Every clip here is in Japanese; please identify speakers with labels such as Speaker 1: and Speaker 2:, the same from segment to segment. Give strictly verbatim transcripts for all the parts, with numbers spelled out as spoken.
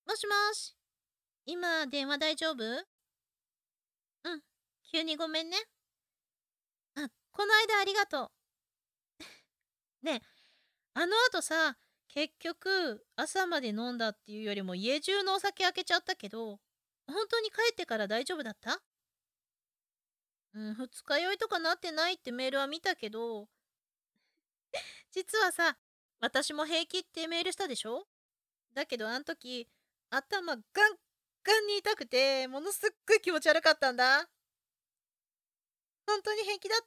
Speaker 1: もしもし、今電話大丈夫？うん、急にごめんね。あ、この間ありがとう。ねえ、あの後さ、結局朝まで飲んだっていうよりも家中のお酒開けちゃったけど、本当に帰ってから大丈夫だった？うん、二日酔いとかなってないってメールは見たけど、実はさ、私も平気ってメールしたでしょ？だけどあん時、頭ガンガンに痛くて、ものすっごい気持ち悪かったんだ。本当に平気だった？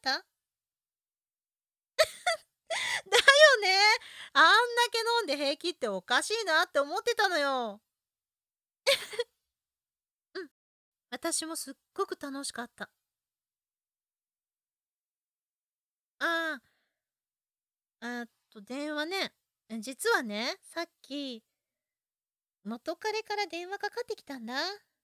Speaker 1: だよね。あんだけ飲んで平気っておかしいなって思ってたのよ。うん、私もすっごく楽しかった。ああ、あと電話ね。実はね、さっき元彼から電話かかってきたんだ。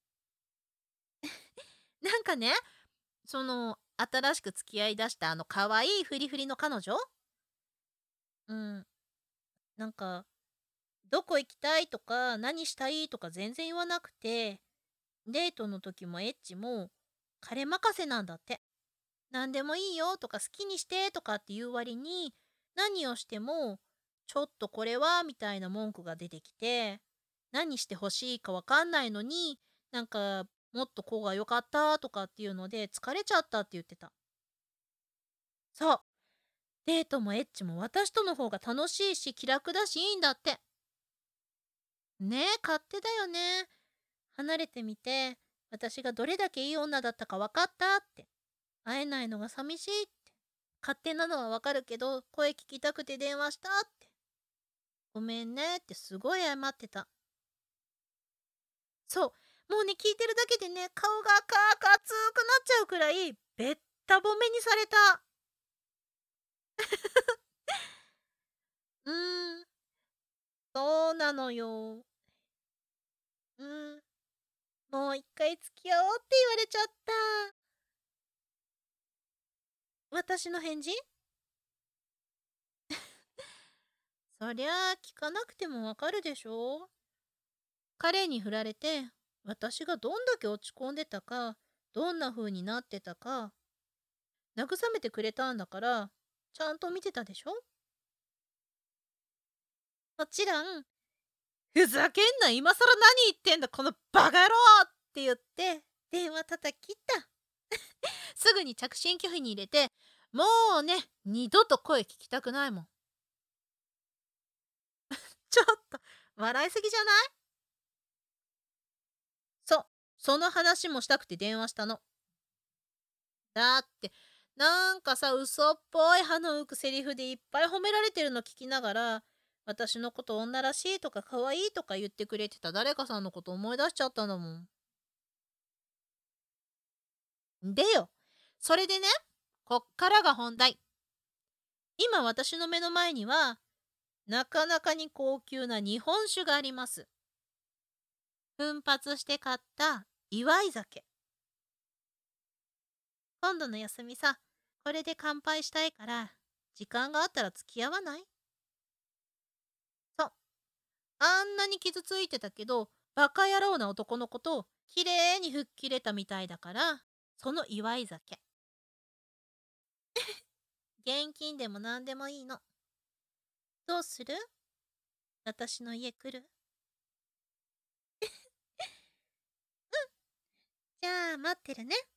Speaker 1: なんかね、その新しく付き合いだしたあの可愛いフリフリの彼女。うん、なんかどこ行きたいとか何したいとか全然言わなくて、デートの時もエッチも彼任せなんだって。何でもいいよとか好きにしてとかっていう割に、何をしてもちょっとこれはみたいな文句が出てきて、何してほしいかわかんないのに、なんかもっとこうが良かったとかっていうので疲れちゃったって言ってた。そう。デートもエッチも私との方が楽しいし気楽だしいいんだって。ねえ、勝手だよね。離れてみて、私がどれだけいい女だったか分かったって。会えないのが寂しいって。勝手なのはわかるけど、声聞きたくて電話したって。ごめんねってすごい謝ってた。そう。もうね、聞いてるだけでね、顔が赤く熱くなっちゃうくらい、べった褒めにされた。うーん、そうなのよ。うん、もう一回付き合おうって言われちゃった。私の返事？そりゃあ聞かなくてもわかるでしょ。彼に振られて、私がどんだけ落ち込んでたか、どんな風になってたか、慰めてくれたんだから、ちゃんと見てたでしょ。もちろん、ふざけんな、今更何言ってんだ、このバカ野郎って言って、電話叩き切った。すぐに着信拒否に入れて、もうね、二度と声聞きたくないもん。ちょっと、笑いすぎじゃない？そう、その話もしたくて電話したの。だって、なんかさ、嘘っぽい歯の浮くセリフでいっぱい褒められてるの聞きながら、私のこと女らしいとか可愛いとか言ってくれてた誰かさんのこと思い出しちゃったんだもん。でよ、それでね、こっからが本題。今私の目の前には、なかなかに高級な日本酒があります。奮発して買った祝い酒。今度の休みさ、これで乾杯したいから、時間があったら付き合わない？そう。あんなに傷ついてたけど、バカ野郎な男のことをきれいに吹っ切れたみたいだから、その祝い酒。現金でも何でもいいの。どうする？私の家来る？じゃあ待ってるね。